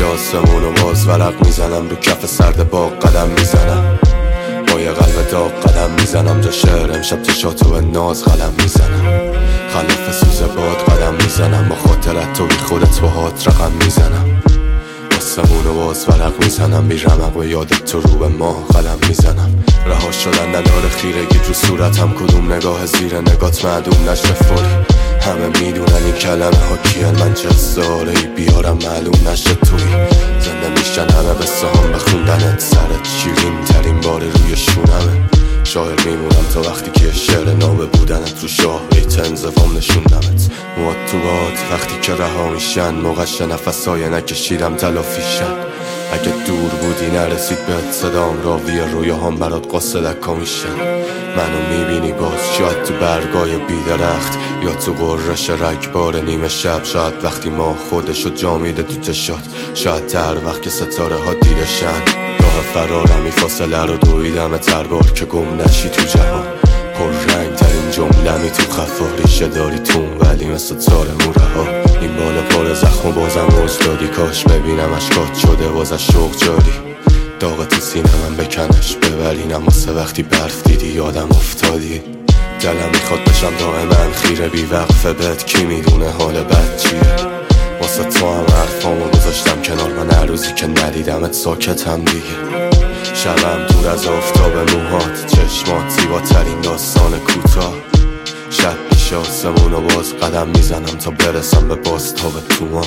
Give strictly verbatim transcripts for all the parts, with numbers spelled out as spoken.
آسمون و باز ورق میزنم، رو کف سرد باغ قدم میزنم، با یه قلب داغ قدم میزنم، جا شعر امشب چشاتو به ناز قلم میزنم، خلف سوز باد قدم میزنم، با خاطرت تو بی خودت با هات رقم میزنم، آسمون و باز ورق میزنم، بی رمق و یادت تو رو به ماه قلم میزنم، رها شدن نداره خیرگی رو صورتم، کدوم نگاه زیر نگات معدوم نشه فوری، همه میدونن این کلمه ها کیان، من چه ساره ای بیارم معلوم نشه توی زنده میشن همه قصه هم بخوندنت، سرت شیرین ترین بار روی شونمه، شاعر میمونم تا وقتی که شعر نامه بودنت رو شاه بیت انزفام نشوندمت، موات تو باد وقتی که رها میشن، موقعش نفسای نکشیدم تلافیشن، اگه دور بودی نرسید بهت صدام، راوی رویاهام برات قاصدکا میشن، منو میبینی باز شاید تو برگای بیدرخت، یا تو قررش رگبار نیمه شب، شاید وقتی ما خودشو جا میده تو چشات، شاید تر وقت که ستاره ها دیدشن، راه فرارمی فاصله رو دویدم تربار که گم نشی تو جهان، پر رنگ ترین جملمی تو خفا، ریشه داری تون ولی مثل تار موره ها، این بالا پر زخم و بازم اجدادی، کاش ببینم اشکات شده واسه شوق جاری، داغ تو سینه من بکنش ببرینم، واسه وقتی برف دیدی یادم افتادی، دلم میخواد بشم دائما خیره بی وقفه بهت، کی میدونه حال بد چیه، واسه تو هم حرفامو گذاشتم کنار، من هر روزی که ندیدمت ساکتم دیگه، شبم دور از آفتاب موهات، چشمات زیباترین داستان کوتاه، شب پیش آسمون و باز قدم میزنم تا برسم به بازتاب تو ماه.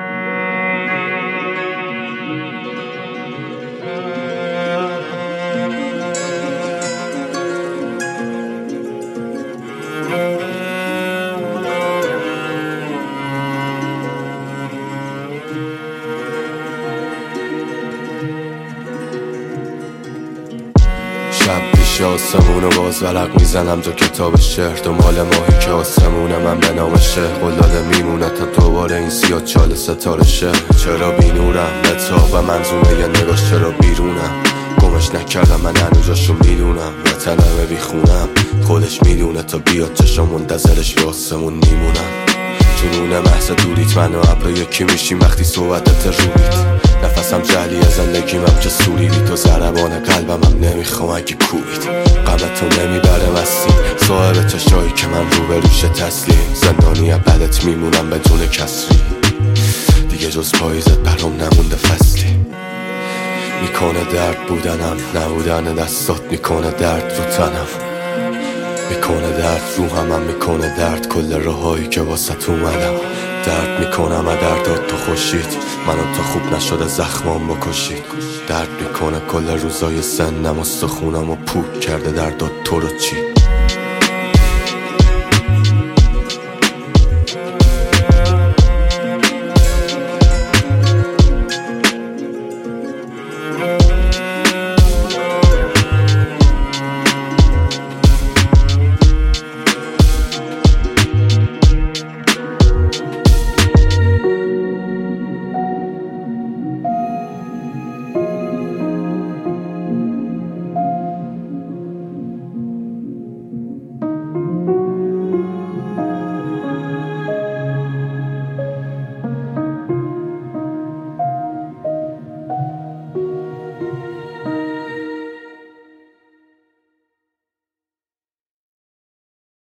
شب پیش آسمون و باز ورق میزنم، تو کتاب شعر دنبال ماهی که آسمون من به نام شه، قلاده میمونه تا دوباره این سیاه چال ستاره شه، چرا بی نورم بتاب و منظومه یه نگاش چرا بیرونم، گمش نکردم من هنوزاشو میدونم، وطنمه بی خونم خودش میدونه، تا بیاد چشم منتظرش به آسمون میمونم، جنون محض دوریت من و ابر یکی میشیم وقتی صحبتت رویت، نفسم جلیه زندگیمم که سوریدی، تو ضربان قلبم هم نمیخوام اگه کوبید، غمتو نمیبره مستی، صاحب چشایی که من رو به روش تسلیم، زندانی بدت میمونم بدون کسری، دیگه جز پاییزت برام نمونده فصلی، میکنه درد بودنم نبودن دستات، میکنه درد رو تنم، میکنه درد رو همم، میکنه درد کل راهایی که واسه اومدم، درد میکنم و دردات تو خوشید، منو تا خوب نشده زخمام بکشید، درد میکنه کل روزای سنم، استخونم و پوک کرده دردات تو رو چید.